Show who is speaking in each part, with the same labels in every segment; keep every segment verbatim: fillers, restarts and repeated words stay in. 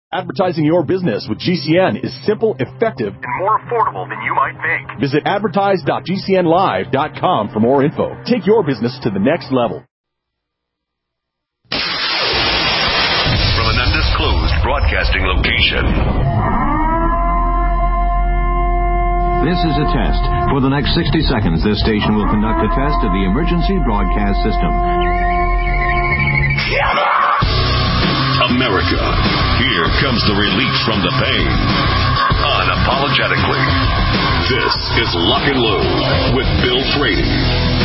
Speaker 1: Advertising your business with G C N is simple, effective,
Speaker 2: and more affordable than you might think.
Speaker 1: Visit advertise dot g c n live dot com for more info. Take your business to the next level.
Speaker 2: From an undisclosed broadcasting location.
Speaker 3: This is a test. For the next sixty seconds, this station will conduct a test of the emergency broadcast system.
Speaker 2: America, here comes the relief from the pain. Unapologetically. This is Lock and Load with Bill Frady.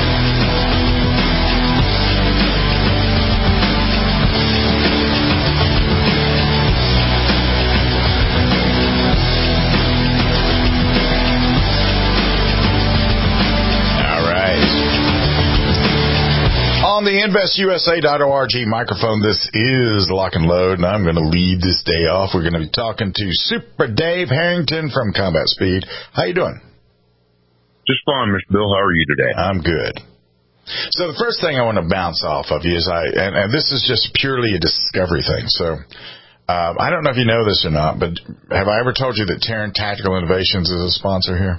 Speaker 4: On the invest u s a dot org microphone, this is Lock and Load, and I'm going to lead this day off. We're going to be talking to Super Dave Harrington from Combat Speed. How you doing?
Speaker 5: Just fine, Mister Bill. How are you today?
Speaker 4: I'm good. So the first thing I want to bounce off of you is I, and, and this is just purely a discovery thing. So um, I don't know if you know this or not, but have I ever told you that Terran Tactical Innovations is a sponsor here?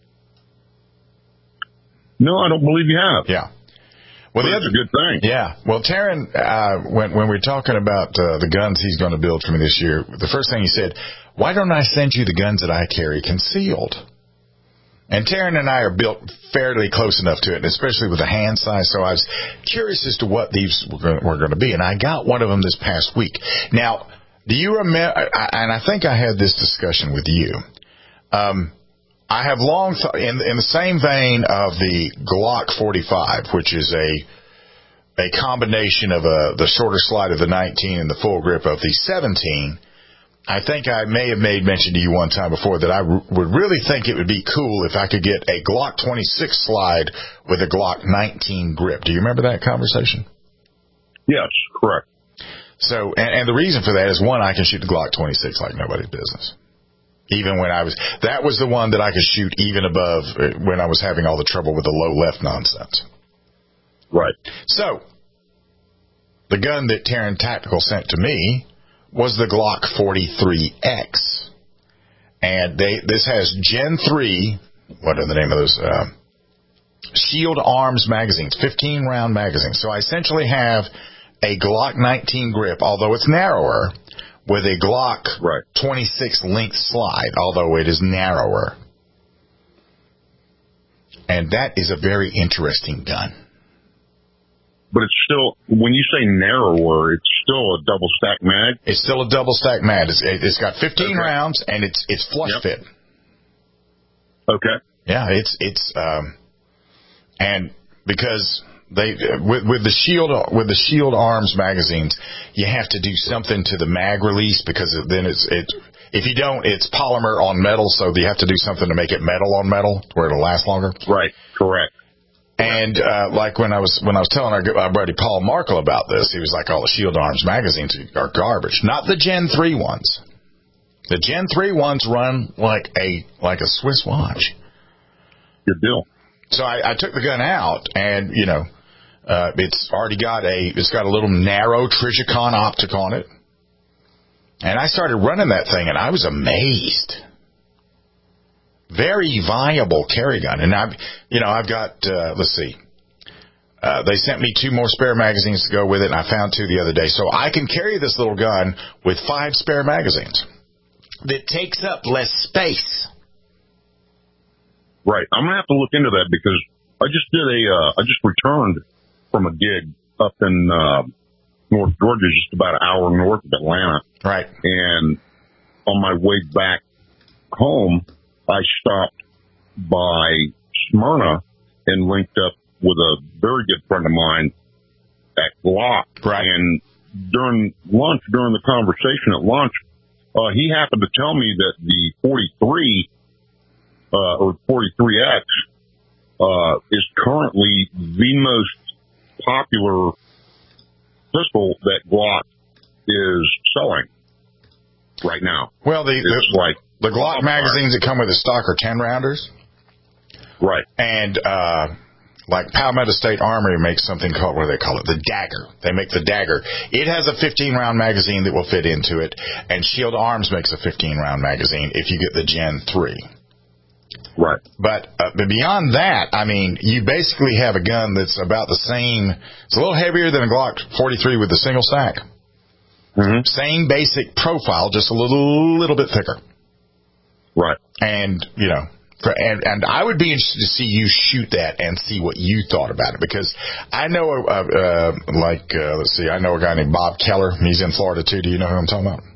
Speaker 5: No, I don't believe you have.
Speaker 4: Yeah. Well,
Speaker 5: that's a good thing.
Speaker 4: Yeah. Well, Terran, uh, when, when we were talking about uh, the guns he's going to build for me this year, the first thing he said, why don't I send you the guns that I carry concealed? And Terran and I are built fairly close enough to it, especially with the hand size, so I was curious as to what these were going to be. And I got one of them this past week. Now, do you remember, and I think I had this discussion with you, um, I have long thought, in, in the same vein of the Glock forty-five, which is a a combination of a, the shorter slide of the nineteen and the full grip of the seventeen, I think I may have made mention to you one time before that I r- would really think it would be cool if I could get a Glock twenty-six slide with a Glock nineteen grip. Do you remember that conversation?
Speaker 5: Yes, correct.
Speaker 4: So, and, and the reason for that is, one, I can shoot the Glock twenty-six like nobody's business. Even when I was, that was the one that I could shoot even above when I was having all the trouble with the low left nonsense.
Speaker 5: Right.
Speaker 4: So, the gun that Terran Tactical sent to me was the Glock forty-three X. And they, this has Gen three, what are the name of those? Uh, Shield Arms magazines, fifteen round magazines. So I essentially have a Glock nineteen grip, although it's narrower, with a Glock
Speaker 5: right.
Speaker 4: twenty-six length slide, although it is narrower. And that is a very interesting gun.
Speaker 5: But it's still, when you say narrower, it's still a double stack mag?
Speaker 4: It's still a double stack mag. It's, it's got fifteen okay. rounds, and it's it's flush
Speaker 5: yep.
Speaker 4: fit.
Speaker 5: Okay.
Speaker 4: Yeah, it's, it's, um, and because they, with, with the Shield, with the Shield Arms magazines, you have to do something to the mag release because then it's, it, if you don't, it's polymer on metal, so you have to do something to make it metal on metal where it'll last longer.
Speaker 5: Right. Correct.
Speaker 4: And, uh, like when I was, when I was telling our, our buddy Paul Markle about this, he was like, all the Shield Arms magazines are garbage. Not the Gen three ones. The Gen three ones run like a, like a Swiss watch.
Speaker 5: Good deal.
Speaker 4: So I, I took the gun out and, you know, Uh, it's already got a, it's got a little narrow Trijicon optic on it. And I started running that thing and I was amazed. Very viable carry gun. And I've, you know, I've got, uh, let's see, uh, they sent me two more spare magazines to go with it and I found two the other day. So I can carry this little gun with five spare magazines. That takes up less space.
Speaker 5: Right. I'm going to have to look into that because I just did a, uh, I just returned from a gig up in uh, North Georgia, just about an hour north of Atlanta.
Speaker 4: Right.
Speaker 5: And on my way back home, I stopped by Smyrna and linked up with a very good friend of mine at Glock.
Speaker 4: Right.
Speaker 5: And during lunch, during the conversation at lunch, uh, he happened to tell me that the forty-three uh, or forty-three X uh, is currently the most popular pistol that Glock is selling right now.
Speaker 4: Well, the
Speaker 5: it's
Speaker 4: the,
Speaker 5: like
Speaker 4: the Glock magazines that come with the stock are ten rounders.
Speaker 5: Right.
Speaker 4: And uh, like Palmetto State Armory makes something called, what do they call it? The Dagger. They make the Dagger. It has a fifteen round magazine that will fit into it, and Shield Arms makes a fifteen round magazine if you get the Gen three.
Speaker 5: Right.
Speaker 4: But, uh, but beyond that, I mean, you basically have a gun that's about the same. It's a little heavier than a Glock forty-three with the single stack.
Speaker 5: Mm-hmm.
Speaker 4: Same basic profile, just a little little bit thicker.
Speaker 5: Right.
Speaker 4: And, you know, for, and, and I would be interested to see you shoot that and see what you thought about it. Because I know, uh, uh, like, uh, let's see, I know a guy named Bob Keller. He's in Florida, too. Do you know who I'm talking about?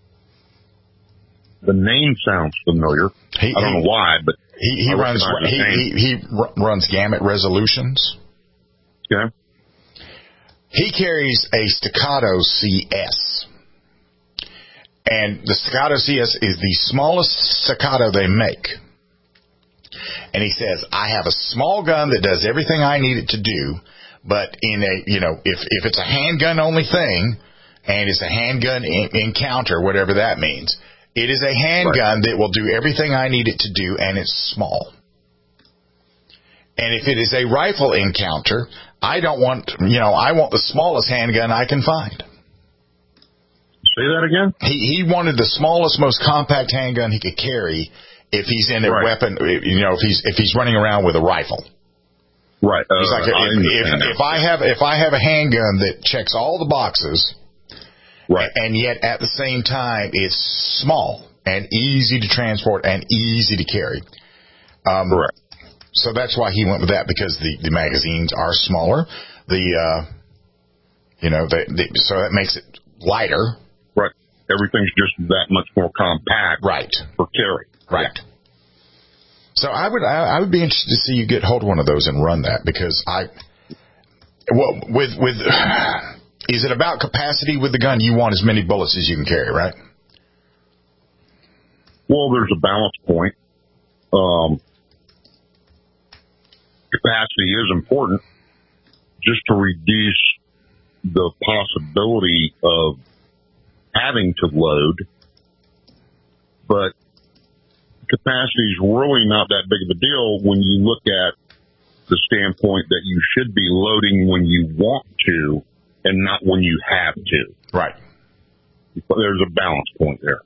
Speaker 5: The name sounds familiar.
Speaker 4: He,
Speaker 5: I don't
Speaker 4: he,
Speaker 5: know why, but
Speaker 4: he, he runs he, he, he runs Gamut Resolutions.
Speaker 5: Okay.
Speaker 4: He carries a Staccato C S. And the Staccato C S is the smallest Staccato they make. And he says, I have a small gun that does everything I need it to do, but in a, you know, if, if it's a handgun only thing, and it's a handgun in, encounter, whatever that means, it is a handgun right. that will do everything I need it to do, and it's small. And if it is a rifle encounter, I don't want, you know, I want the smallest handgun I can find.
Speaker 5: Say that again?
Speaker 4: He he wanted the smallest, most compact handgun he could carry if he's in a
Speaker 5: right.
Speaker 4: weapon, you know, if he's if he's running around with a rifle.
Speaker 5: Right. Uh,
Speaker 4: he's like, if, if, if I have if I have a handgun that checks all the boxes, right, and yet at the same time it's small and easy to transport and easy to carry. Um,
Speaker 5: Correct.
Speaker 4: So that's why he went with that, because the, the magazines are smaller. The uh, you know, they, they, so that makes it lighter.
Speaker 5: Right. Everything's just that much more compact.
Speaker 4: Right.
Speaker 5: For carry.
Speaker 4: Right. Yeah. So I would I, I would be interested to see you get hold of one of those and run that, because I well with with is it about capacity with the gun? You want as many bullets as you can carry, right?
Speaker 5: Well, there's a balance point. Um, capacity is important just to reduce the possibility of having to load, but capacity is really not that big of a deal when you look at the standpoint that you should be loading when you want to and not when you have to.
Speaker 4: Right.
Speaker 5: There's a balance point there.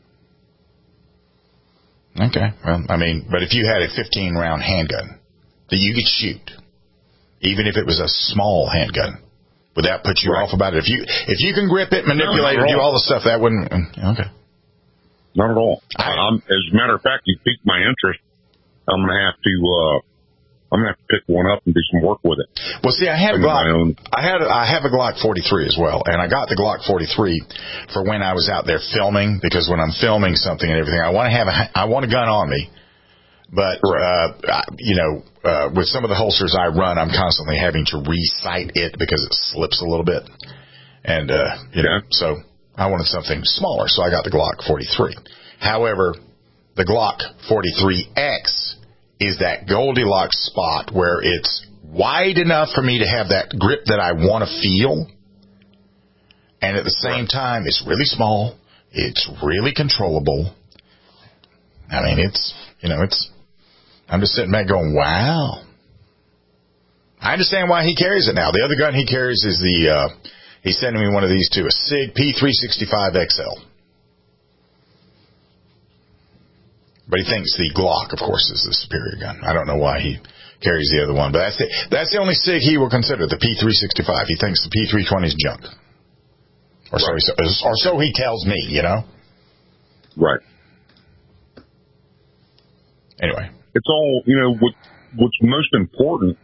Speaker 4: Okay. Well, I mean, but if you had a fifteen round handgun that you could shoot, even if it was a small handgun, would that put you right. off about it? If you if you can grip it, manipulate
Speaker 5: no,
Speaker 4: it, do all the stuff, that wouldn't. Okay.
Speaker 5: Not at all.
Speaker 4: I,
Speaker 5: I'm, as a matter of fact, you piqued my interest. I'm going to have to. Uh, I'm going to have to pick one up and do some work with it.
Speaker 4: Well, see, I had a Glock. I had a, I have a Glock forty-three as well, and I got the Glock forty-three for when I was out there filming, because when I'm filming something and everything, I want to have a I want a gun on me. But uh, you know, uh, with some of the holsters I run, I'm constantly having to re-sight it because it slips a little bit, and uh, you know, so I wanted something smaller, so I got the Glock forty-three. However, the Glock forty-three X is that Goldilocks spot where it's wide enough for me to have that grip that I want to feel, and at the same time, it's really small, it's really controllable. I mean, it's, you know, it's, I'm just sitting back going, wow. I understand why he carries it now. The other gun he carries is the, uh, he's sending me one of these too, a SIG P three sixty-five X L. But he thinks the Glock, of course, is the superior gun. I don't know why he carries the other one, but that's the, that's the only SIG he will consider, the P three sixty-five. He thinks the P three twenty is junk. Or so, he, or so he tells me, you know?
Speaker 5: Right.
Speaker 4: Anyway.
Speaker 5: It's all, you know, what, what's most important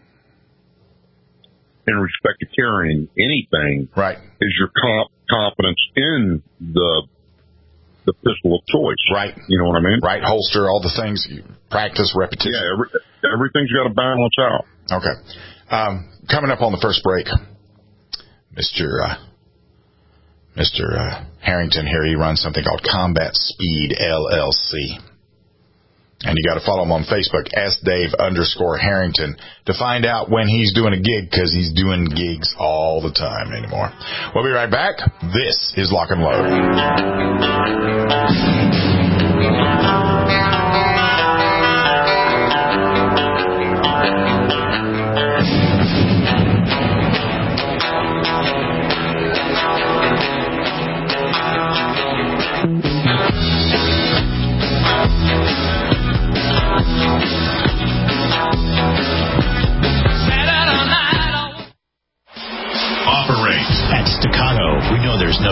Speaker 5: in respect to carrying anything
Speaker 4: right.
Speaker 5: is your comp, confidence in the the pistol of choice.
Speaker 4: Right.
Speaker 5: You know what I mean?
Speaker 4: Right. Holster, all the things, you practice, repetition.
Speaker 5: Yeah, every, everything's got to balance out.
Speaker 4: Okay. Um, coming up on the first break, Mister Uh, Mister Uh, Harrington here, he runs something called Combat Speed L L C. And you got to follow him on Facebook, S Dave underscore Harrington, to find out when he's doing a gig, because he's doing gigs all the time anymore. We'll be right back. This is Lock and Load.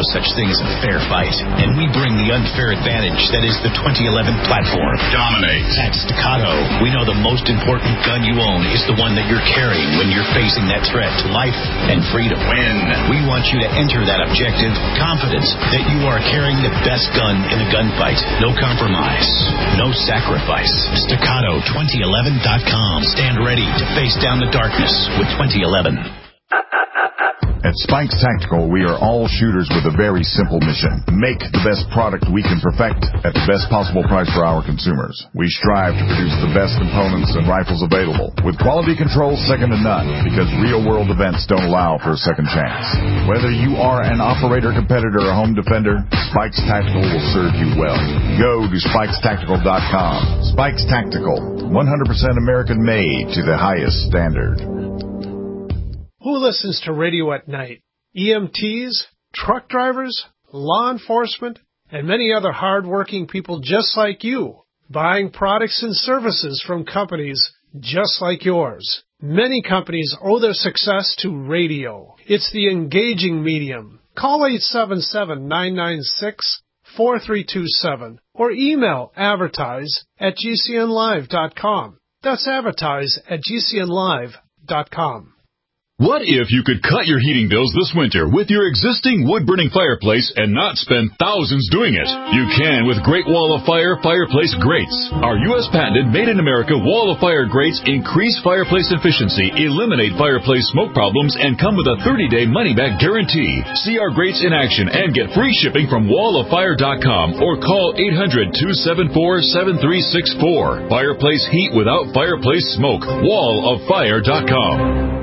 Speaker 6: such thing as a fair fight, and we bring the unfair advantage that is the twenty eleven platform.
Speaker 2: Dominate.
Speaker 6: At Staccato, we know the most important gun you own is the one that you're carrying when you're facing that threat to life and freedom.
Speaker 2: Win.
Speaker 6: We want you to enter that objective confident that you are carrying the best gun in the gunfight. No compromise. No sacrifice. Staccato twenty eleven dot com. Stand ready to face down the darkness with twenty eleven.
Speaker 7: At Spikes Tactical, we are all shooters with a very simple mission. Make the best product we can perfect at the best possible price for our consumers. We strive to produce the best components and rifles available, with quality control second to none, because real-world events don't allow for a second chance. Whether you are an operator, competitor, or home defender, Spikes Tactical will serve you well. Go to spikes tactical dot com. Spikes Tactical, one hundred percent American-made to the highest standard.
Speaker 8: Who listens to radio at night? E M Ts, truck drivers, law enforcement, and many other hard-working people just like you, buying products and services from companies just like yours. Many companies owe their success to radio. It's the engaging medium. Call eight seven seven, nine nine six, four three two seven or email advertise at g c n live dot com. That's advertise at g c n live dot com.
Speaker 1: What if you could cut your heating bills this winter with your existing wood-burning fireplace and not spend thousands doing it? You can with Great Wall of Fire Fireplace Grates. Our U S patented made-in-America Wall of Fire grates increase fireplace efficiency, eliminate fireplace smoke problems, and come with a thirty-day money-back guarantee. See our grates in action and get free shipping from wall of fire dot com or call eight hundred, two seven four, seven three six four. Fireplace heat without fireplace smoke. wall of fire dot com.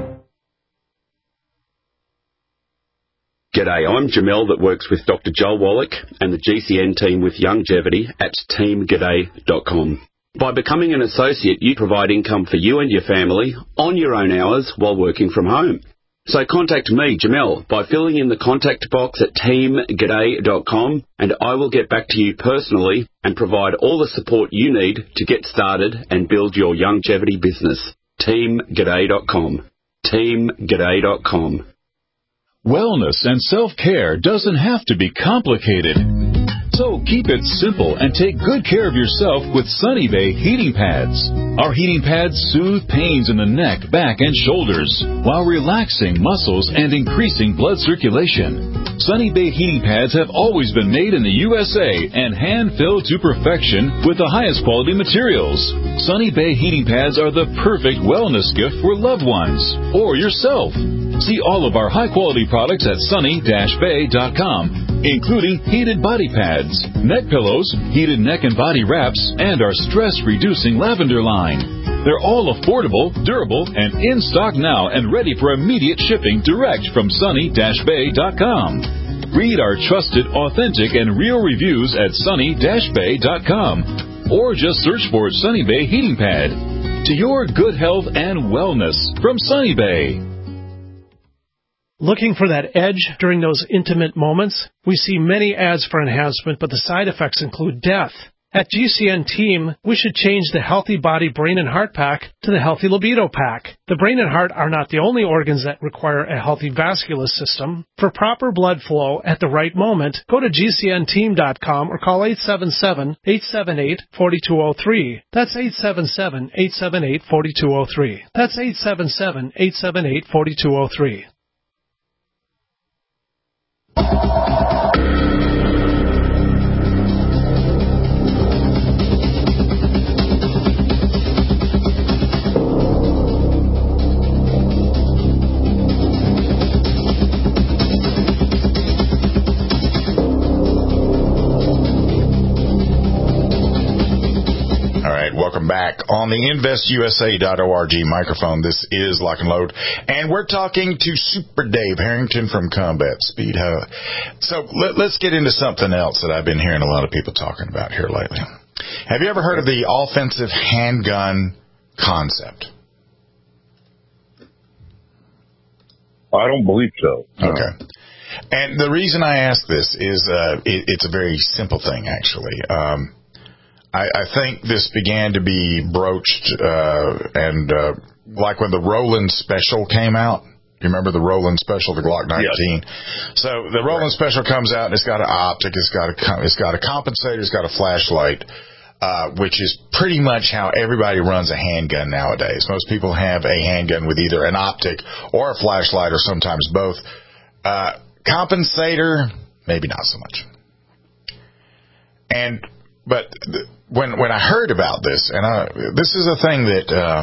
Speaker 9: G'day, I'm Jamel that works with Doctor Joel Wallach and the G C N team with Longevity at team g'day dot com. By becoming an associate, you provide income for you and your family on your own hours while working from home. So contact me, Jamel, by filling in the contact box at team g'day dot com, and I will get back to you personally and provide all the support you need to get started and build your longevity business. team g'day dot com. team g'day dot com.
Speaker 1: Wellness and self-care doesn't have to be complicated. So keep it simple and take good care of yourself with Sunny Bay heating pads. Our heating pads soothe pains in the neck, back, and shoulders while relaxing muscles and increasing blood circulation. Sunny Bay heating pads have always been made in the U S A and hand-filled to perfection with the highest quality materials. Sunny Bay heating pads are the perfect wellness gift for loved ones or yourself. See all of our high-quality products at sunny dash bay dot com, including heated body pads, neck pillows, heated neck and body wraps, and our stress-reducing lavender line. They're all affordable, durable, and in stock now and ready for immediate shipping direct from sunny dash bay dot com. Read our trusted, authentic, and real reviews at sunny dash bay dot com or just search for Sunny Bay Heating Pad. To your good health and wellness from Sunny Bay.
Speaker 8: Looking for that edge during those intimate moments? We see many ads for enhancement, but the side effects include death. At G C N Team, we should change the Healthy Body Brain and Heart Pack to the Healthy Libido Pack. The brain and heart are not the only organs that require a healthy vascular system. For proper blood flow at the right moment, go to G C N team dot com or call eight seven seven, eight seven eight, four two zero three. That's eight seven seven, eight seven eight, four two zero three. That's eight seven seven, eight seven eight, four two zero three.
Speaker 4: Welcome back on the invest U S A dot org microphone. This is Lock and Load, and we're talking to Super Dave Harrington from Combat Speed Hub. So let, let's get into something else that I've been hearing a lot of people talking about here lately. Have you ever heard of the offensive handgun concept?
Speaker 5: I don't believe so. No.
Speaker 4: Okay. And the reason I ask this is uh, it, it's a very simple thing, actually. Um, I, I think this began to be broached, uh, and uh, like when the Roland Special came out, You remember the Roland Special, the Glock nineteen? Yes. So the Roland right. Special comes out, and it's got an optic, it's got a it's got a compensator, it's got a flashlight, uh, which is pretty much how everybody runs a handgun nowadays. Most people have a handgun with either an optic or a flashlight, or sometimes both. Uh, compensator, maybe not so much. And but th- when when I heard about this, and I, this is a thing that. Uh,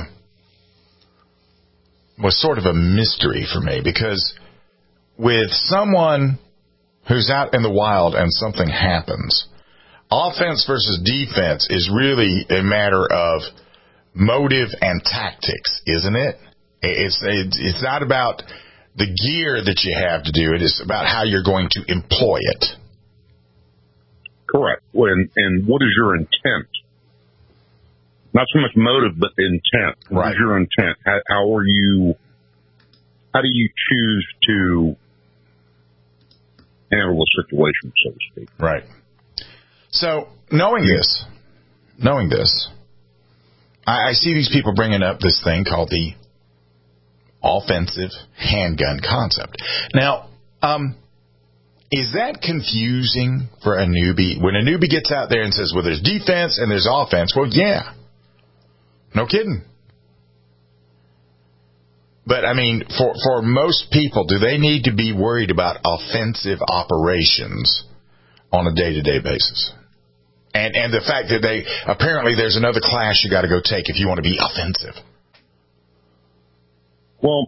Speaker 4: was sort of a mystery for me, because with someone who's out in the wild and something happens, offense versus defense is really a matter of motive and tactics, isn't it? It's it's not about the gear that you have to do it. It's about how you're going to employ it.
Speaker 5: Correct. And, and what is your intent? Not so much motive, but intent. What right. is your intent? How, how are you, how do you choose to handle a situation, so to speak?
Speaker 4: Right. So, knowing this, knowing this, I, I see these people bringing up this thing called the offensive handgun concept. Now, um, is that confusing for a newbie? When a newbie gets out there and says, well, there's defense and there's offense, well, yeah. No kidding. But, I mean, for, for most people, do they need to be worried about offensive operations on a day-to-day basis? And and the fact that they, apparently there's another class you got to go take if you want to be offensive.
Speaker 5: Well,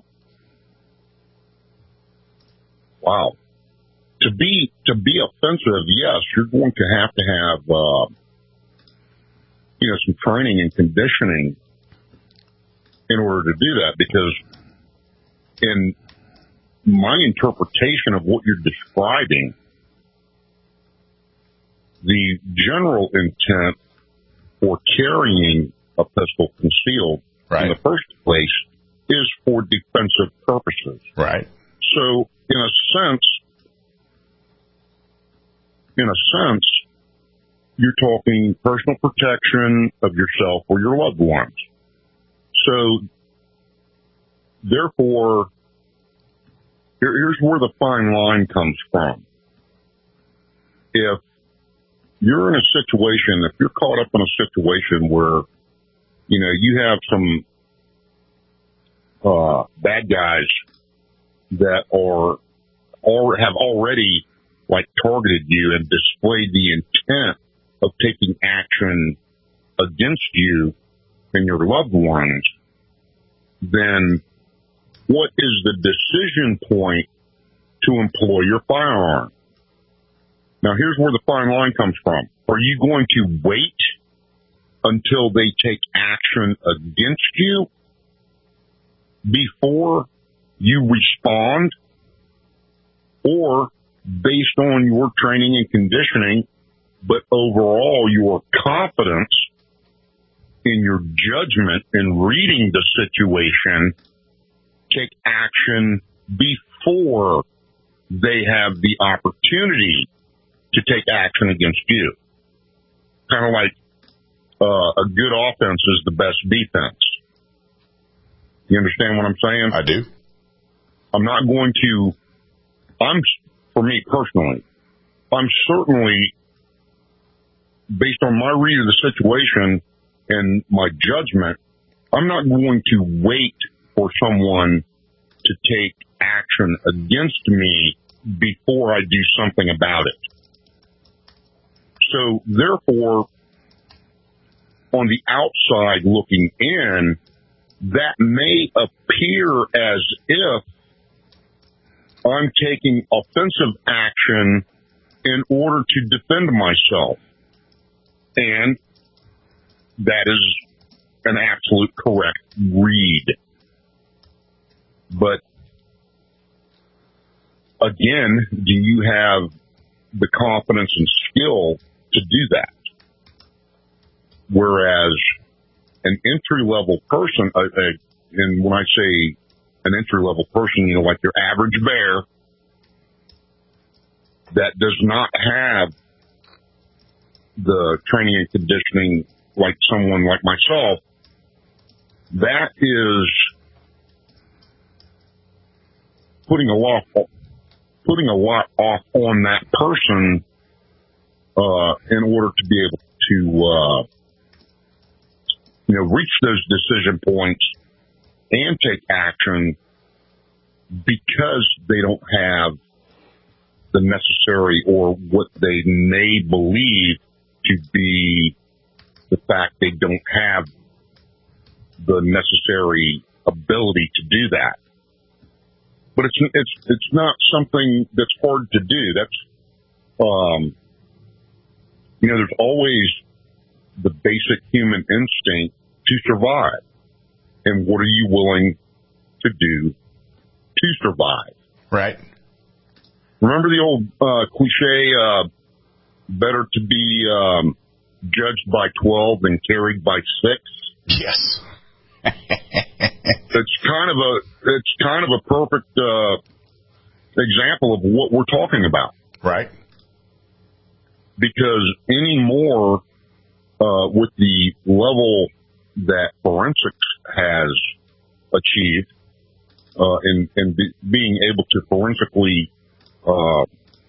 Speaker 5: wow. To be, to be offensive, yes, you're going to have to have, uh, you know, some training and conditioning in order to do that, because in my interpretation of what you're describing, the general intent for carrying a pistol concealed right. in the first place is for defensive purposes.
Speaker 4: Right.
Speaker 5: So, in a sense, in a sense, you're talking personal protection of yourself or your loved ones. So, therefore, here, here's where the fine line comes from. If you're in a situation, if you're caught up in a situation where, you know, you have some uh, bad guys that are or have already like targeted you and displayed the intent of taking action against you and your loved ones, then what is the decision point to employ your firearm? Now, here's where the fine line comes from. Are you going to wait until they take action against you before you respond? Or, based on your training and conditioning, but overall your confidence in your judgment in reading the situation, take action before they have the opportunity to take action against you? Kind of like uh, a good offense is the best defense. You understand what I'm saying?
Speaker 4: I do.
Speaker 5: I'm not going to, I'm, for me personally, I'm certainly, based on my read of the situation and my judgment, I'm not going to wait for someone to take action against me before I do something about it. So, therefore, on the outside looking in, that may appear as if I'm taking offensive action in order to defend myself. And that is an absolute correct read. But again, do you have the confidence and skill to do that? Whereas an entry-level person, uh, uh, and when I say an entry-level person, you know, like your average bear that does not have the training and conditioning like someone like myself, that is putting a lot, putting a lot off on that person, uh, in order to be able to, uh, you know, reach those decision points and take action because they don't have the necessary or what they may believe to be the fact they don't have the necessary ability to do that. But it's it's it's not something that's hard to do. That's um you know, there's always the basic human instinct to survive. And what are you willing to do to survive?
Speaker 4: Right.
Speaker 5: Remember the old uh cliche, uh better to be um judged by twelve than carried by six?
Speaker 4: Yes.
Speaker 5: It's kind of a it's kind of a perfect uh, example of what we're talking about,
Speaker 4: right?
Speaker 5: Because anymore, uh, with the level that forensics has achieved, uh, in in be, being able to forensically uh,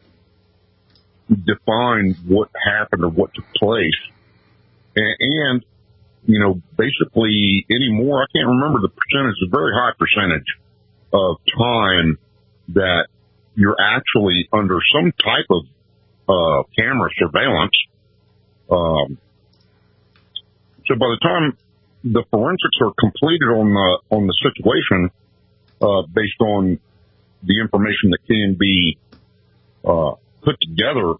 Speaker 5: define what happened or what took place, and, and you know, basically anymore, I can't remember the percentage, a very high percentage of time that you're actually under some type of uh, camera surveillance. Um, so by the time the forensics are completed on the on the situation, uh, based on the information that can be uh, put together,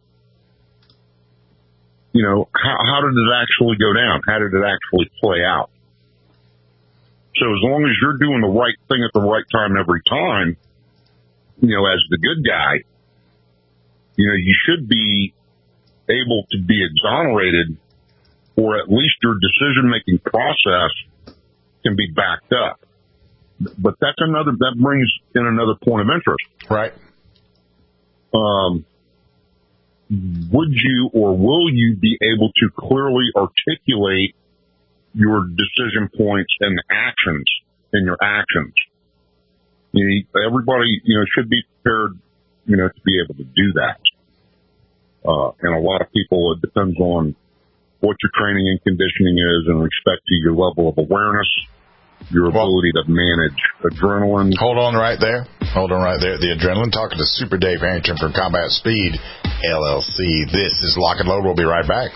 Speaker 5: you know, how, how did it actually go down? How did it actually play out? So as long as you're doing the right thing at the right time every time, you know, as the good guy, you know, you should be able to be exonerated, or at least your decision-making process can be backed up. But that's another, that brings in another point of interest.
Speaker 4: Right.
Speaker 5: Um, would you or will you be able to clearly articulate your decision points and actions and your actions? You know, everybody, you know, should be prepared, you know, to be able to do that. Uh, and a lot of people, it depends on what your training and conditioning is in respect to your level of awareness, your ability well, to manage adrenaline.
Speaker 4: Hold on right there. Hold on right there. The adrenaline. Talking to Super Dave Harrington from Combat Speed, L L C. This is Lock and Load. We'll be right back.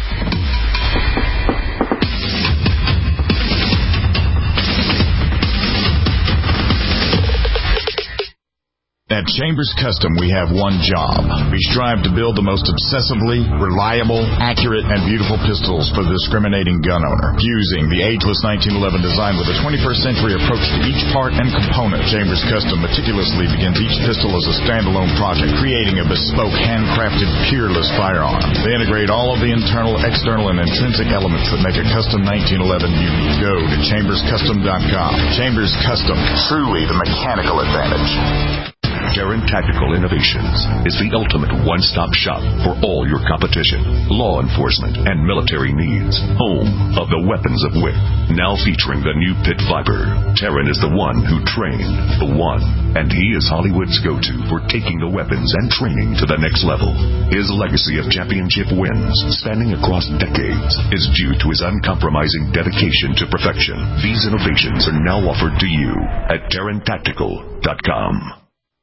Speaker 4: At Chambers Custom, we have one job. We strive to build the most obsessively reliable, accurate, and beautiful pistols for the discriminating gun owner. Fusing the ageless nineteen eleven design with a twenty-first century approach to each part and component, Chambers Custom meticulously begins each pistol as a standalone project, creating a bespoke, handcrafted, peerless firearm. They integrate all of the internal, external, and intrinsic elements that make a custom nineteen eleven unique. Go to chambers custom dot com. Chambers Custom, truly the mechanical advantage.
Speaker 2: Terran Tactical Innovations is the ultimate one-stop shop for all your competition, law enforcement, and military needs. Home of the weapons of wit. Now featuring the new Pit Viper, Terran is the one who trained the one, and he is Hollywood's go-to for taking the weapons and training to the next level. His legacy of championship wins, spanning across decades, is due to his uncompromising dedication to perfection. These innovations are now offered to you at Terran Tactical dot com.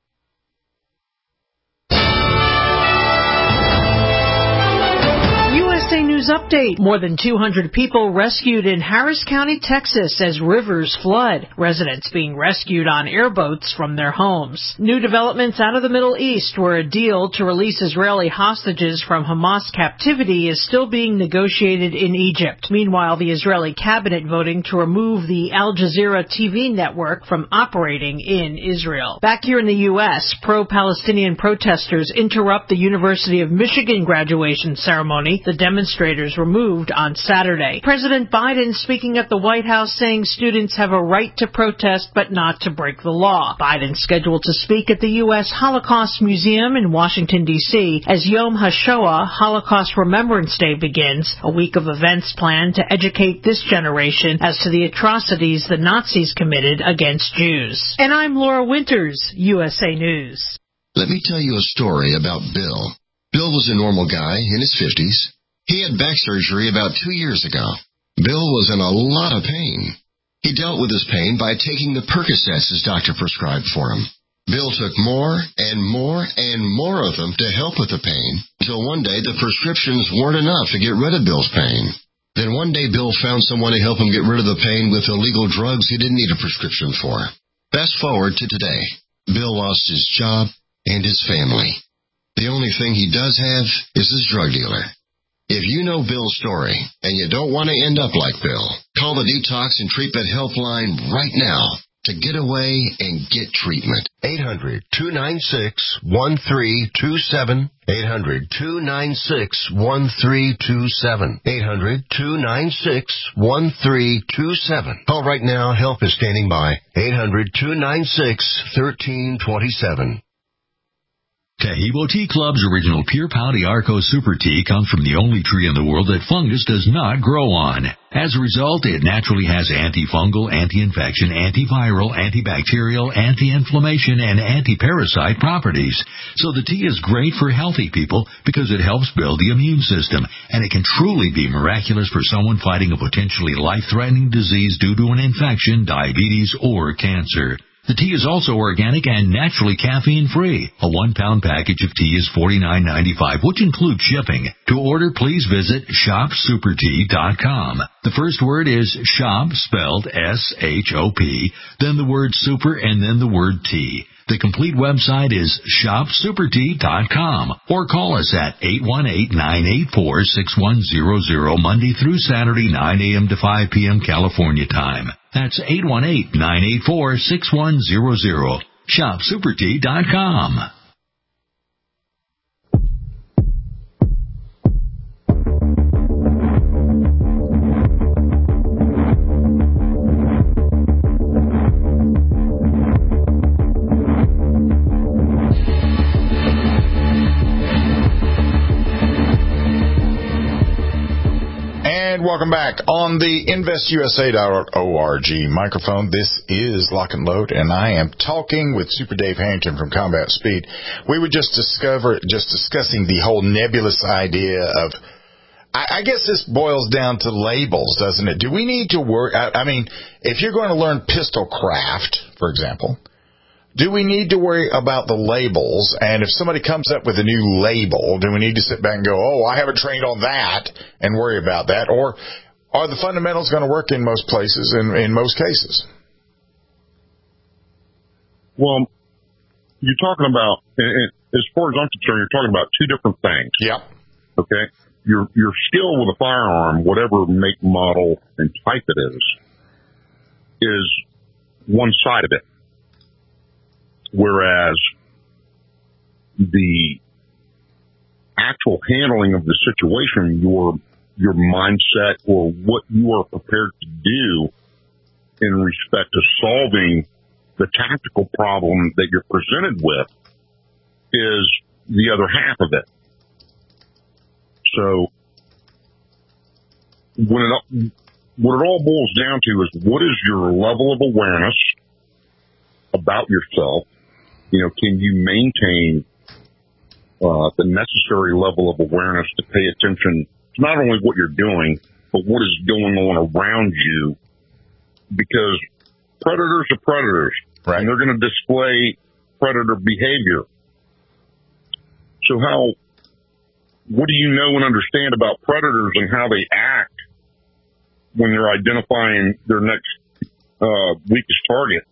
Speaker 10: U S A News Update. More than two hundred people rescued in Harris County, Texas as rivers flood. Residents being rescued on airboats from their homes. New developments out of the Middle East, where a deal to release Israeli hostages from Hamas captivity is still being negotiated in Egypt. Meanwhile, the Israeli cabinet voting to remove the Al Jazeera T V network from operating in Israel. Back here in the U S, pro-Palestinian protesters interrupt the University of Michigan graduation ceremony. The demonstrators demonstrators removed on Saturday. President Biden speaking at the White House saying students have a right to protest but not to break the law. Biden scheduled to speak at the U S Holocaust Museum in Washington, D C as Yom HaShoah, Holocaust Remembrance Day, begins, a week of events planned to educate this generation as to the atrocities the Nazis committed against Jews. And I'm Laura Winters, U S A News.
Speaker 11: Let me tell you a story about Bill. Bill was a normal guy in his fifties. He had back surgery about two years ago. Bill was in a lot of pain. He dealt with his pain by taking the Percocets his doctor prescribed for him. Bill took more and more and more of them to help with the pain, until one day the prescriptions weren't enough to get rid of Bill's pain. Then one day Bill found someone to help him get rid of the pain with illegal drugs he didn't need a prescription for. Fast forward to today. Bill lost his job and his family. The only thing he does have is his drug dealer. If you know Bill's story and you don't want to end up like Bill, call the Detox and Treatment Helpline right now to get away and get treatment.
Speaker 12: eight hundred, two nine six, one three two seven. eight hundred, two nine six, one three two seven. eight hundred, two nine six, one three two seven. Call right now. Help is standing by. eight hundred, two nine six, one three two seven.
Speaker 13: Tahibo Tea Club's original Pure Pau d'Arco Super Tea comes from the only tree in the world that fungus does not grow on. As a result, it naturally has antifungal, anti-infection, antiviral, antibacterial, anti-inflammation, and anti-parasite properties. So the tea is great for healthy people because it helps build the immune system, and it can truly be miraculous for someone fighting a potentially life-threatening disease due to an infection, diabetes, or cancer. The tea is also organic and naturally caffeine-free. A one-pound package of tea is forty-nine ninety-five, which includes shipping. To order, please visit shop super tea dot com. The first word is shop, spelled S H O P, then the word super, and then the word tea. The complete website is shop super tea dot com, or call us at eight one eight, nine eight four, six one zero zero Monday through Saturday, nine a.m. to five p.m. California time. That's eight one eight, nine eight four, six one zero zero. shop super tea dot com.
Speaker 4: Welcome back. On the invest U S A dot org microphone, this is Lock and Load, and I am talking with Super Dave Harrington from Combat Speed. We were just discover just discussing the whole nebulous idea of, I, I guess this boils down to labels, doesn't it? Do we need to worry? I, I mean, if you're going to learn pistol craft, for example, do we need to worry about the labels? And if somebody comes up with a new label, do we need to sit back and go, oh, I haven't trained on that, and worry about that? Or are the fundamentals going to work in most places and in most cases?
Speaker 5: Well, you're talking about, as far as I'm concerned, you're talking about two different things.
Speaker 4: Yep.
Speaker 5: Okay? Your, your skill with a firearm, whatever make, model, and type it is, is one side of it. Whereas the actual handling of the situation, your your mindset or what you are prepared to do in respect to solving the tactical problem that you're presented with, is the other half of it. So when it, what it all boils down to is, what is your level of awareness about yourself? You know, can you maintain uh, the necessary level of awareness to pay attention to not only what you're doing, but what is going on around you? Because predators are predators,
Speaker 4: right,
Speaker 5: and they're going to display predator behavior. So how, what do you know and understand about predators and how they act when they're identifying their next uh, weakest target?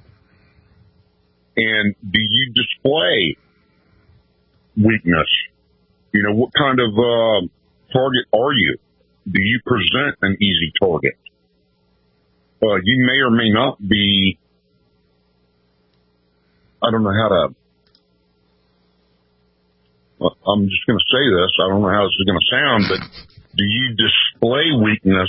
Speaker 5: And do you display weakness? You know, what kind of uh, target are you? Do you present an easy target? Uh, you may or may not be, I don't know how to, I'm just going to say this, I don't know how this is going to sound, but do you display weakness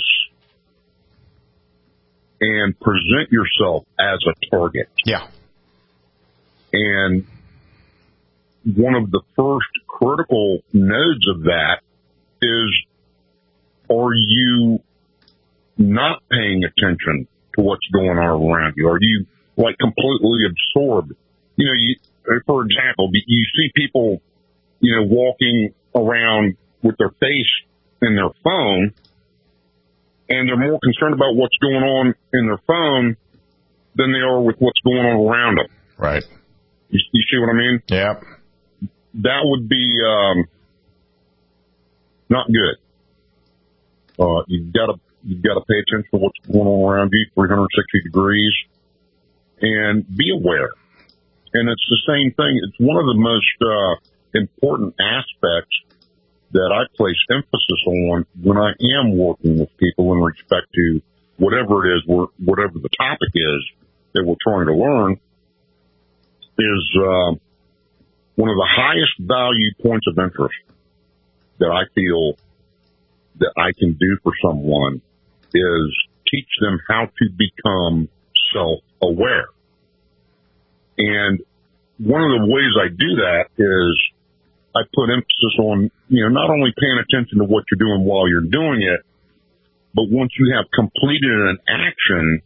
Speaker 5: and present yourself as a target?
Speaker 4: Yeah.
Speaker 5: And one of the first critical nodes of that is, are you not paying attention to what's going on around you? Are you, like, completely absorbed? You know, you, for example, you see people, you know, walking around with their face in their phone, and they're more concerned about what's going on in their phone than they are with what's going on around them.
Speaker 4: Right.
Speaker 5: You, you see what I mean?
Speaker 4: Yeah.
Speaker 5: That would be um, not good. Uh, you've got to you've got to pay attention to what's going on around you, three hundred sixty degrees, and be aware. And it's the same thing. It's one of the most uh, important aspects that I place emphasis on when I am working with people in respect to whatever it is, whatever the topic is that we're trying to learn, is uh, one of the highest value points of interest that I feel that I can do for someone is teach them how to become self-aware. And one of the ways I do that is I put emphasis on, you know, not only paying attention to what you're doing while you're doing it, but once you have completed an action,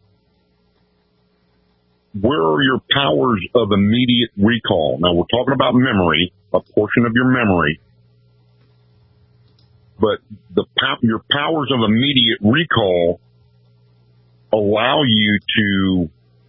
Speaker 5: where are your powers of immediate recall? Now, we're talking about memory, a portion of your memory, but the your powers of immediate recall allow you to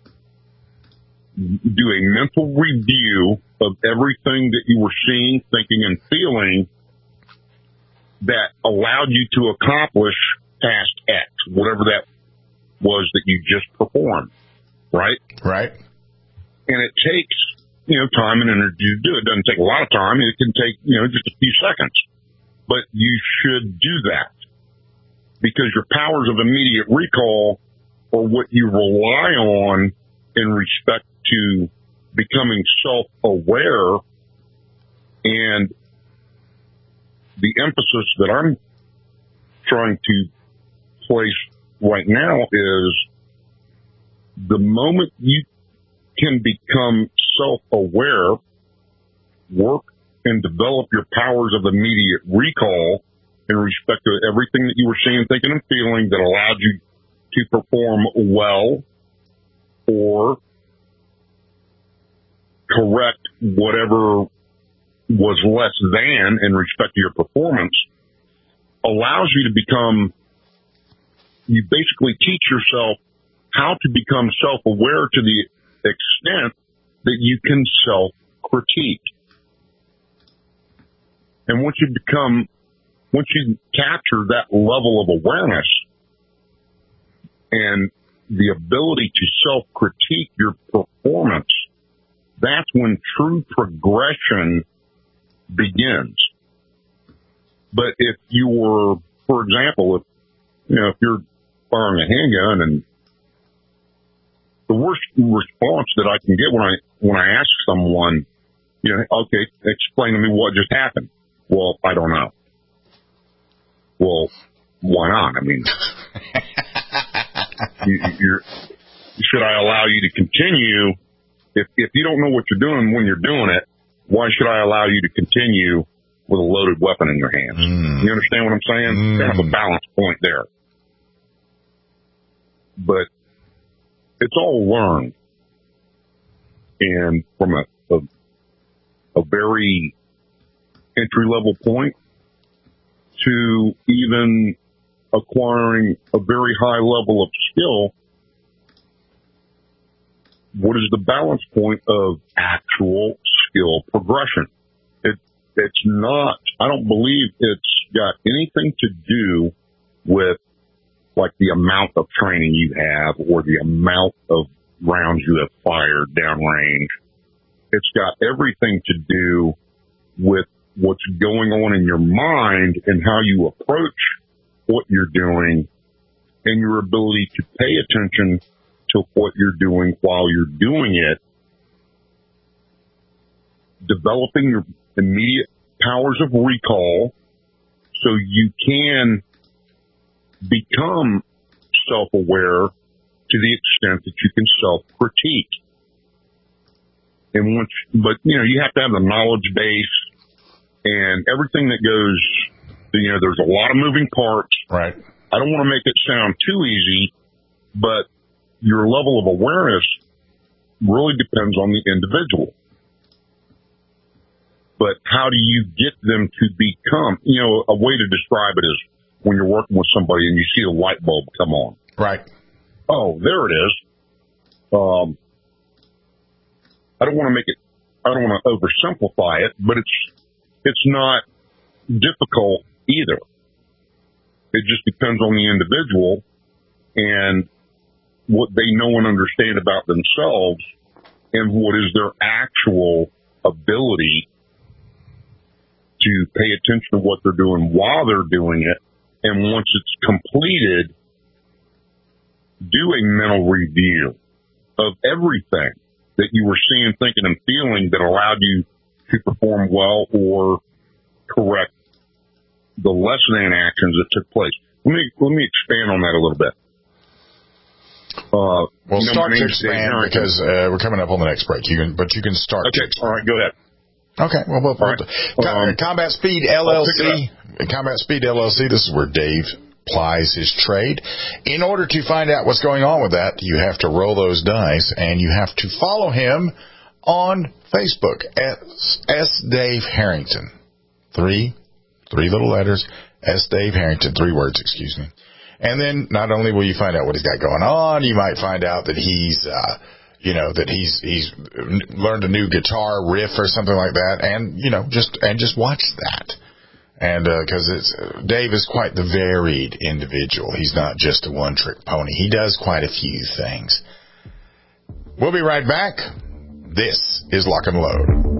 Speaker 5: do a mental review of everything that you were seeing, thinking, and feeling that allowed you to accomplish task X, whatever that was that you just performed, right?
Speaker 4: Right.
Speaker 5: And it takes, you know, time and energy to do it. It doesn't take a lot of time. It can take, you know, just a few seconds. But you should do that because your powers of immediate recall are what you rely on in respect to becoming self-aware. And the emphasis that I'm trying to place right now is the moment you can become self-aware, work and develop your powers of immediate recall in respect to everything that you were seeing, thinking, and feeling that allowed you to perform well or correct whatever was less than in respect to your performance, allows you to become, you basically teach yourself how to become self-aware to the extent that you can self-critique. And once you become, once you capture that level of awareness and the ability to self-critique your performance, that's when true progression begins. But if you were, for example, if, you know, if you're firing a handgun, and the worst response that I can get when I, when I ask someone, you know, okay, explain to me what just happened. Well, I don't know. Well, why not? I mean, you, you're, should I allow you to continue? If, if you don't know what you're doing when you're doing it, why should I allow you to continue with a loaded weapon in your hands? Mm. You understand what I'm saying? Mm. Kind of a balance point there. But it's all learned. And from a, a, a very entry-level point to even acquiring a very high level of skill, what is the balance point of actual skill progression? It, it's not, I don't believe it's got anything to do with like the amount of training you have or the amount of rounds you have fired downrange. It's got everything to do with what's going on in your mind and how you approach what you're doing and your ability to pay attention to what you're doing while you're doing it, developing your immediate powers of recall So you can become self-aware to the extent that you can self-critique. And once, but, you know, you have to have the knowledge base and everything that goes, you know, there's a lot of moving parts.
Speaker 4: Right.
Speaker 5: I don't want to make it sound too easy, but your level of awareness really depends on the individual. But how do you get them to become, you know, a way to describe it is when you're working with somebody and you see a light bulb come on.
Speaker 4: Right.
Speaker 5: Oh, there it is. Um, I don't want to make it, I don't want to oversimplify it, but it's, it's not difficult either. It just depends on the individual and what they know and understand about themselves and what is their actual ability to pay attention to what they're doing while they're doing it. And once it's completed, do a mental review of everything that you were seeing, thinking, and feeling that allowed you to perform well or correct the less than actions that took place. Let me let me expand on that a little bit. Uh,
Speaker 4: well,
Speaker 5: you know,
Speaker 4: start to expand because uh, we're coming up on the next break. You can, but you can start.
Speaker 5: Okay, all right, go ahead.
Speaker 4: Okay, well, we'll,
Speaker 5: right.
Speaker 4: um, Combat Speed L L C. Combat Speed L L C. This is where Dave plies his trade. In order to find out what's going on with that, you have to roll those dice, and you have to follow him on Facebook at S. Dave Harrington. Three, three little letters. S. Dave Harrington. Three words, excuse me. And then not only will you find out what he's got going on, you might find out that he's, uh, you know, that he's he's learned a new guitar riff or something like that, and you know, just and just watch that. And because uh, it's uh, Dave is quite the varied individual. He's not just a one-trick pony. He does quite a few things. We'll be right back. This is Lock and Load.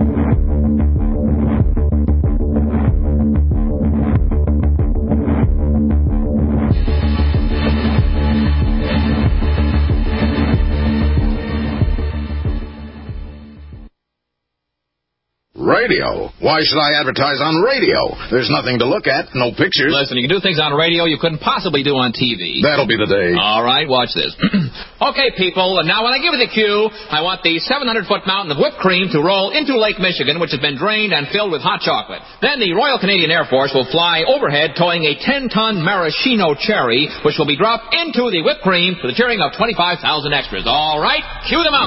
Speaker 14: Radio. Why should I advertise on radio? There's nothing to look at, no pictures.
Speaker 15: Listen, you can do things on radio you couldn't possibly do on T V.
Speaker 14: That'll be the day.
Speaker 15: All right, watch this. Okay, people, now when I give you the cue, I want the seven hundred foot mountain of whipped cream to roll into Lake Michigan, which has been drained and filled with hot chocolate. Then the Royal Canadian Air Force will fly overhead towing a ten ton maraschino cherry, which will be dropped into the whipped cream to the cheering of twenty-five thousand extras. All right, cue them up.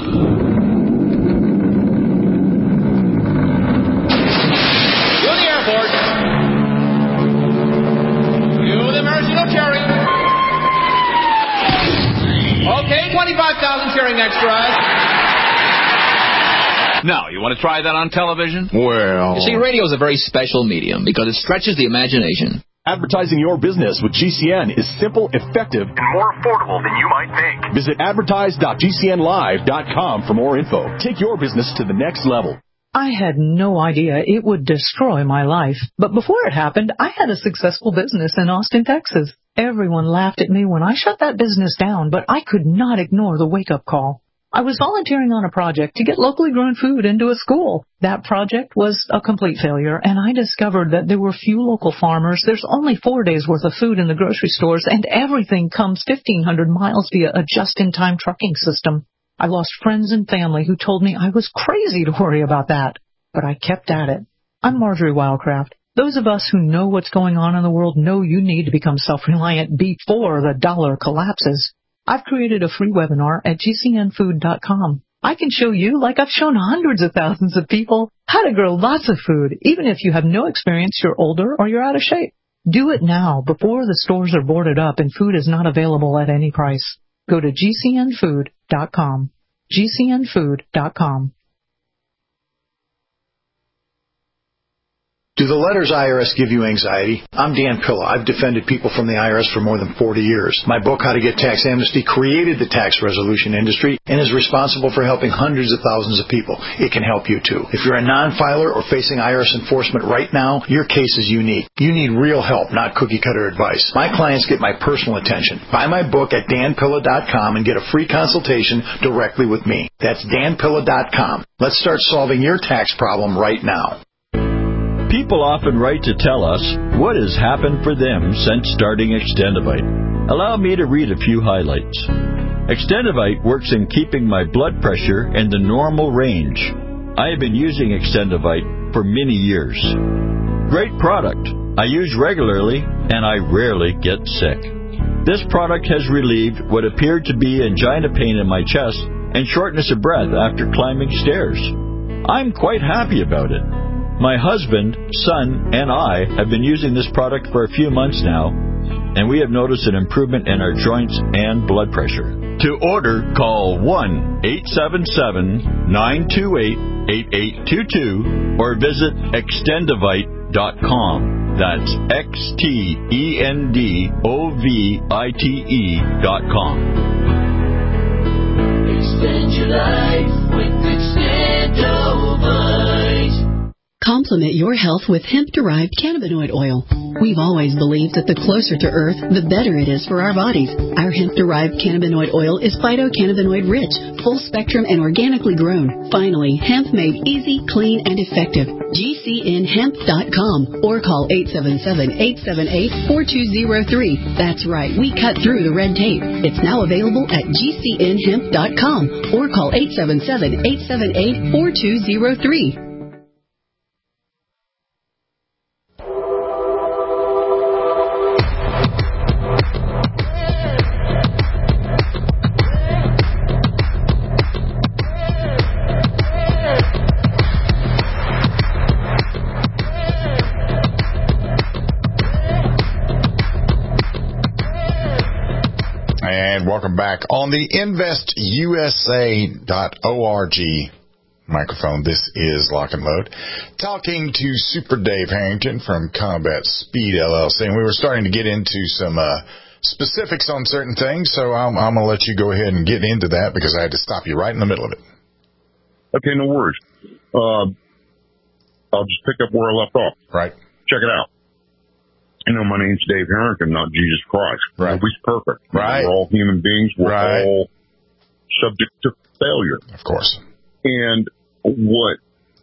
Speaker 15: twenty-five thousand cheering extras. Now, you want to try that on television?
Speaker 14: Well...
Speaker 15: You see, radio is a very special medium because it stretches the imagination.
Speaker 16: Advertising your business with G C N is simple, effective, and more affordable than you might think. Visit advertise dot G C N live dot com for more info. Take your business to the next level.
Speaker 17: I had no idea it would destroy my life. But before it happened, I had a successful business in Austin, Texas. Everyone laughed at me when I shut that business down, but I could not ignore the wake-up call. I was volunteering on a project to get locally grown food into a school. That project was a complete failure, and I discovered that there were few local farmers. There's only four days' worth of food in the grocery stores, and everything comes fifteen hundred miles via a just-in-time trucking system. I lost friends and family who told me I was crazy to worry about that, but I kept at it. I'm Marjorie Wildcraft. Those of us who know what's going on in the world know you need to become self-reliant before the dollar collapses. I've created a free webinar at G C N food dot com. I can show you, like I've shown hundreds of thousands of people, how to grow lots of food, even if you have no experience, you're older, or you're out of shape. Do it now, before the stores are boarded up and food is not available at any price. Go to G C N food dot com. G C N food dot com.
Speaker 18: Do the letters I R S give you anxiety? I'm Dan Pilla. I've defended people from the I R S for more than forty years. My book, How to Get Tax Amnesty, created the tax resolution industry and is responsible for helping hundreds of thousands of people. It can help you, too. If you're a non-filer or facing I R S enforcement right now, your case is unique. You need real help, not cookie-cutter advice. My clients get my personal attention. Buy my book at Dan Pilla dot com and get a free consultation directly with me. That's Dan Pilla dot com. Let's start solving your tax problem right now.
Speaker 19: People often write to tell us what has happened for them since starting Extendivite. Allow me to read a few highlights. Extendivite works in keeping my blood pressure in the normal range. I have been using Extendivite for many years. Great product. I use regularly, and I rarely get sick. This product has relieved what appeared to be angina pain in my chest and shortness of breath after climbing stairs. I'm quite happy about it. My husband, son, and I have been using this product for a few months now, and we have noticed an improvement in our joints and blood pressure. To order, call one eight seven seven, nine two eight, eight eight two two or visit extendivite dot com. That's X T E N D O V I T E dot com.
Speaker 20: Extend your life with Extendivite. Complement your health with hemp-derived cannabinoid oil. We've always believed that the closer to Earth, the better it is for our bodies. Our hemp-derived cannabinoid oil is phytocannabinoid-rich, full-spectrum, and organically grown. Finally, hemp made easy, clean, and effective. G C N hemp dot com or call eight seven seven, eight seven eight, four two zero three. That's right, we cut through the red tape. It's now available at G C N hemp dot com or call eight seven seven, eight seven eight, four two zero three.
Speaker 4: Welcome back on the invest U S A dot org microphone. This is Lock and Load. Talking to Super Dave Harrington from Combat Speed L L C. And we were starting to get into some uh, specifics on certain things, so I'm, I'm going to let you go ahead and get into that because I had to stop you right in the middle of it.
Speaker 5: Okay, no worries. Uh, I'll just pick up where I left off.
Speaker 4: Right.
Speaker 5: Check it out. You know, my name's Dave Harrington, not Jesus Christ.
Speaker 4: Right.
Speaker 5: Nobody's perfect.
Speaker 4: Right.
Speaker 5: We're all human beings. We're
Speaker 4: right.
Speaker 5: all subject to failure.
Speaker 4: Of course.
Speaker 5: And what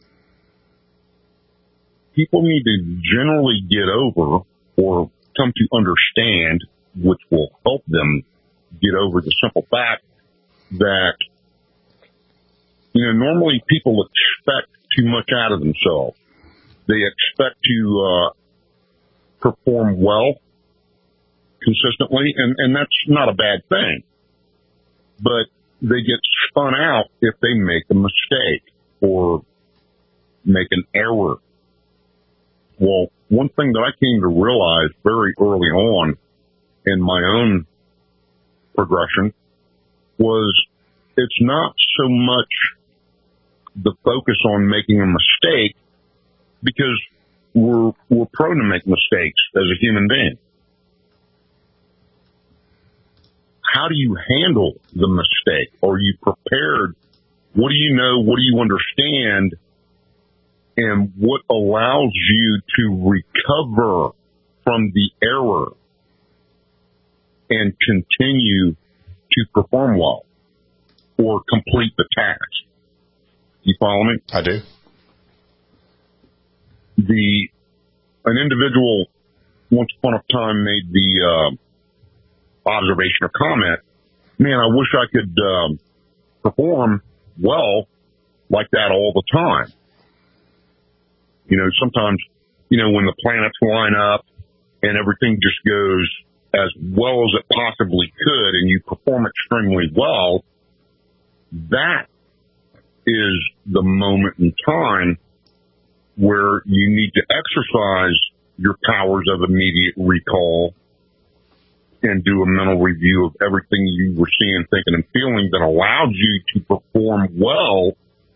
Speaker 5: people need to generally get over or come to understand, which will help them get over the simple fact that, you know, normally people expect too much out of themselves. They expect to, uh, perform well consistently, and, and that's not a bad thing. But they get spun out if they make a mistake or make an error. Well, one thing that I came to realize very early on in my own progression was it's not so much the focus on making a mistake, because We're, we're prone to make mistakes as a human being. How do you handle the mistake? Are you prepared? What do you know? What do you understand? And what allows you to recover from the error and continue to perform well or complete the task? You follow me?
Speaker 4: I do.
Speaker 5: The an individual once upon a time made the uh, observation or comment, man, I wish I could um, perform well like that all the time. You know, sometimes, you know, when the planets line up and everything just goes as well as it possibly could and you perform extremely well, that is the moment in time where you need to exercise your powers of immediate recall and do a mental review of everything you were seeing, thinking, and feeling that allowed you to perform well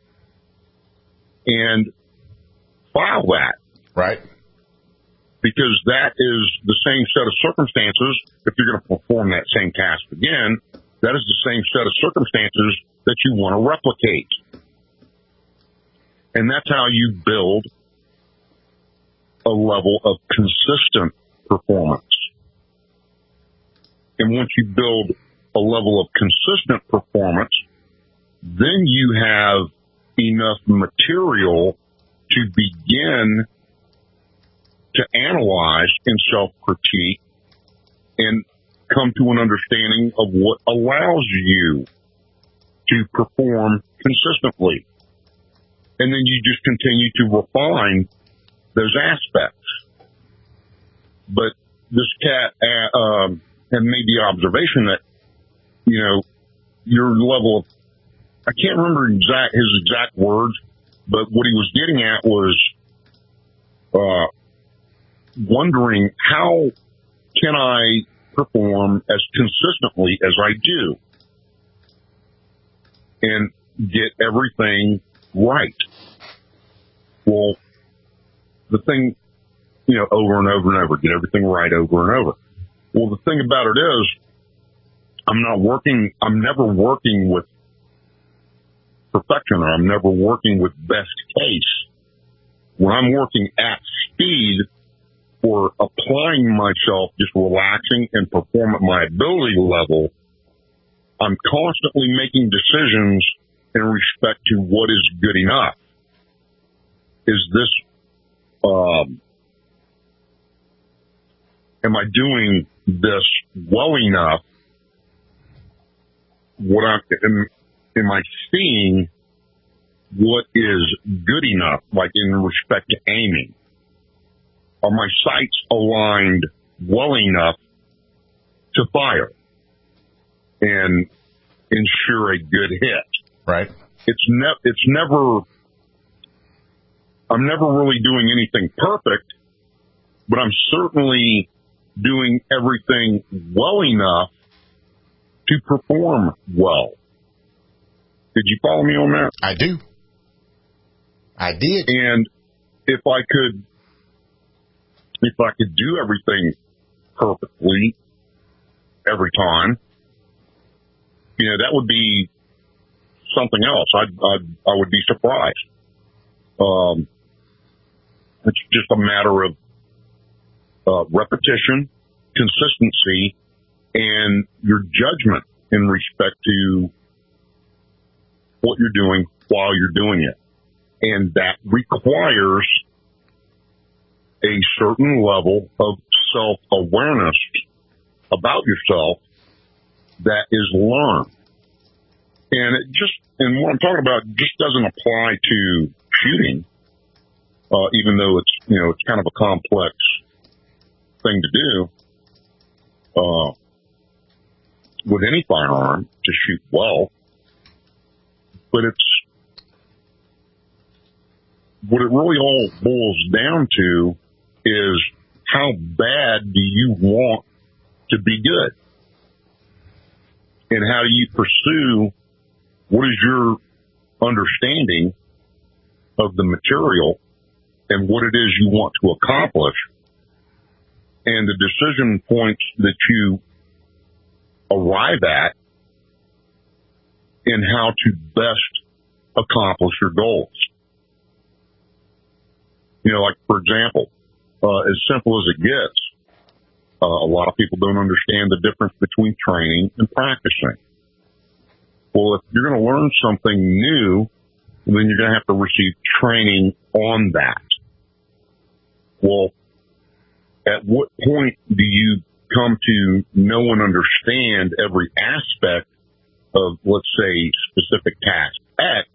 Speaker 5: and file that.
Speaker 4: Right.
Speaker 5: Because that is the same set of circumstances. If you're going to perform that same task again, that is the same set of circumstances that you want to replicate. And that's how you build a level of consistent performance. And once you build a level of consistent performance, then you have enough material to begin to analyze and self-critique and come to an understanding of what allows you to perform consistently. And then you just continue to refine those aspects. But this cat uh, um, had made the observation that, you know, your level of, I can't remember exact his exact words, but what he was getting at was uh, wondering how can I perform as consistently as I do and get everything right. Well, the thing, you know, over and over and over, get everything right over and over. Well, the thing about it is, I'm not working, I'm never working with perfection, or I'm never working with best case. When I'm working at speed or applying myself, just relaxing and perform at my ability level, I'm constantly making decisions in respect to what is good enough. Is this, um, am I doing this well enough? What I am, am I seeing what is good enough, like in respect to aiming? Are my sights aligned well enough to fire and ensure a good hit?
Speaker 4: Right.
Speaker 5: It's ne- it's never, I'm never really doing anything perfect, but I'm certainly doing everything well enough to perform well. Did you follow me on that?
Speaker 4: I do. I did.
Speaker 5: And if I could, if I could do everything perfectly every time, you know, that would be something else. I'd, I'd, I would be surprised. Um, it's just a matter of uh, repetition, consistency, and your judgment in respect to what you're doing while you're doing it. And that requires a certain level of self-awareness about yourself that is learned. And it just, and what I'm talking about just doesn't apply to shooting, uh, even though it's, you know, it's kind of a complex thing to do, uh, with any firearm to shoot well. But it's, what it really all boils down to is how bad do you want to be good? And how do you pursue, what is your understanding of the material and what it is you want to accomplish, and the decision points that you arrive at in how to best accomplish your goals. You know, like, for example, uh, as simple as it gets, uh, a lot of people don't understand the difference between training and practicing. Well, if you're going to learn something new, then you're going to have to receive training on that. Well, at what point do you come to know and understand every aspect of, let's say, specific task X,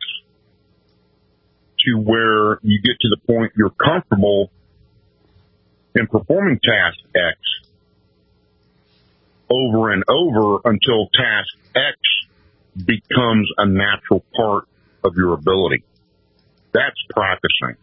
Speaker 5: to where you get to the point you're comfortable in performing task X over and over until task X becomes a natural part of your ability? That's practicing.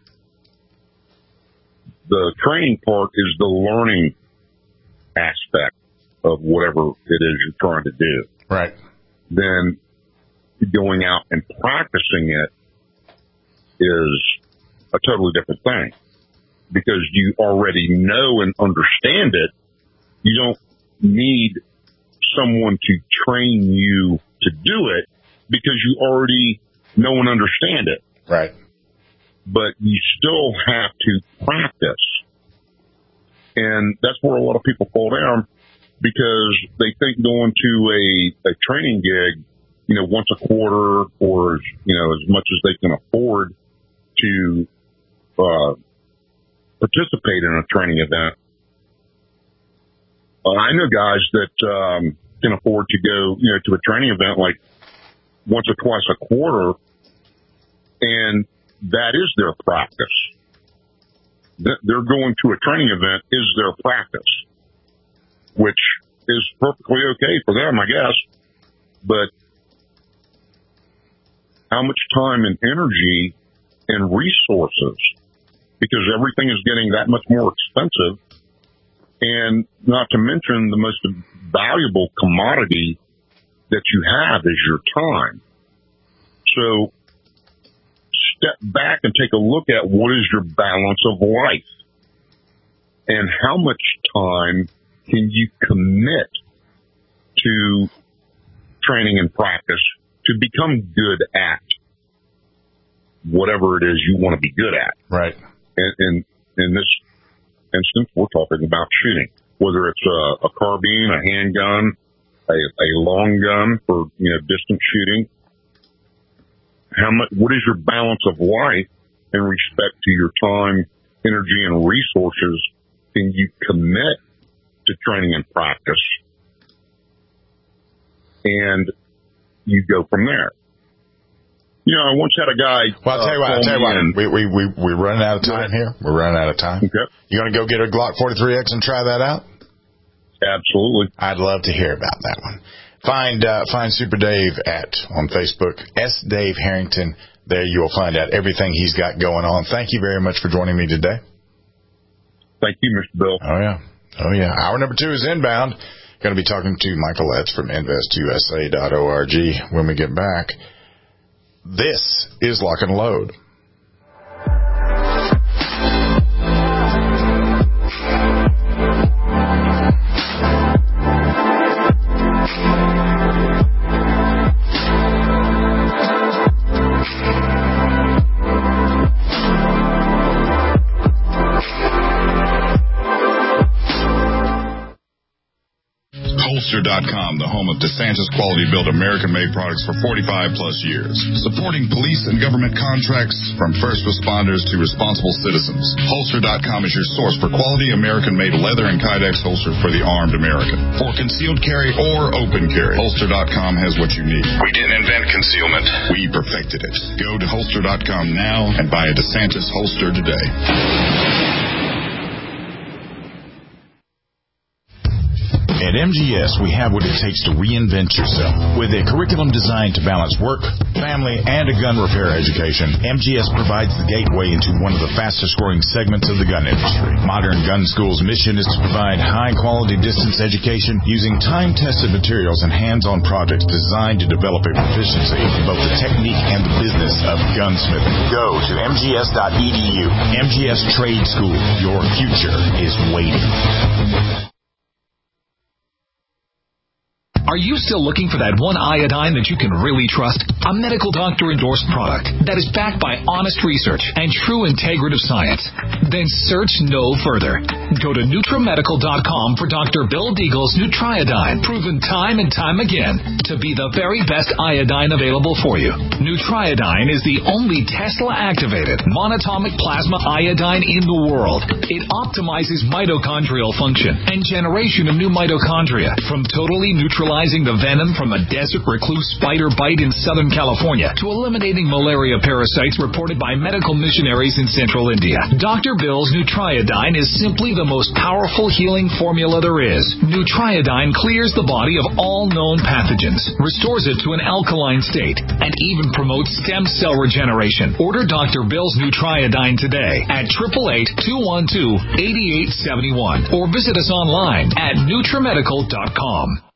Speaker 5: The training part is the learning aspect of whatever it is you're trying to do.
Speaker 4: Right.
Speaker 5: Then going out and practicing it is a totally different thing, because you already know and understand it. You don't need someone to train you to do it, because you already know and understand it.
Speaker 4: Right.
Speaker 5: But you still have to practice. And that's where a lot of people fall down, because they think going to a, a training gig, you know, once a quarter, or, you know, as much as they can afford to, uh, participate in a training event. Uh, I know guys that um, can afford to go, you know, to a training event like once or twice a quarter, and that is their practice. They're going to a training event is their practice, which is perfectly okay for them, I guess. But how much time and energy and resources, because everything is getting that much more expensive, and not to mention the most valuable commodity that you have is your time. So step back and take a look at what is your balance of life and how much time can you commit to training and practice to become good at whatever it is you want to be good at.
Speaker 4: Right.
Speaker 5: And, and in this instance, we're talking about shooting, whether it's a, a carbine, a handgun, a, a long gun for, you know, distance shooting. How much, what is your balance of life in respect to your time, energy, and resources can you commit to training and practice? And you go from there. You know, I once had a guy.
Speaker 4: Well, I'll tell you what, I'll tell you what, we, we, we, we're running out of time here. We're running out of time.
Speaker 5: Okay.
Speaker 4: You want to go get a Glock forty-three X and try that out?
Speaker 5: Absolutely.
Speaker 4: I'd love to hear about that one. Find uh, find Super Dave at on Facebook, S. Dave Harrington. There you will find out everything he's got going on. Thank you very much for joining me today.
Speaker 5: Thank you, Mister Bill.
Speaker 4: Oh, yeah. Oh, yeah. Hour number two is inbound. Going to be talking to Michael Letts from invest U S A dot org when we get back. This is Lock and Load.
Speaker 7: Holster dot com, the home of DeSantis quality-built American-made products for forty-five plus years. Supporting police and government contracts from first responders to responsible citizens. Holster dot com is your source for quality American-made leather and Kydex holster for the armed American. For concealed carry or open carry, Holster dot com has what you need.
Speaker 14: We didn't invent concealment.
Speaker 7: We perfected it. Go to Holster dot com now and buy a DeSantis holster today.
Speaker 4: At M G S, we have what it takes to reinvent yourself. With a curriculum designed to balance work, family, and a gun repair education, M G S provides the gateway into one of the fastest-growing segments of the gun industry. Modern Gun School's mission is to provide high-quality distance education using time-tested materials and hands-on projects designed to develop a proficiency in both the technique and the business of gunsmithing. Go to M G S dot E D U. M G S Trade School. Your future is waiting.
Speaker 21: Are you still looking for that one iodine that you can really trust? A medical doctor-endorsed product that is backed by honest research and true integrative science? Then search no further. Go to NutriMedical dot com for Doctor Bill Deagle's Nutriodine, proven time and time again to be the very best iodine available for you. Nutriodine is the only Tesla-activated monatomic plasma iodine in the world. It optimizes mitochondrial function and generation of new mitochondria from totally neutralizing the venom from a desert recluse spider bite in Southern California to eliminating malaria parasites reported by medical missionaries in central India. Doctor Bill's Nutriodine is simply the most powerful healing formula there is. Nutriodine clears the body of all known pathogens, restores it to an alkaline state, and even promotes stem cell regeneration. Order Doctor Bill's Nutriodine today at eight eight eight, two one two, eight eight seven one or visit us online at NutriMedical dot com.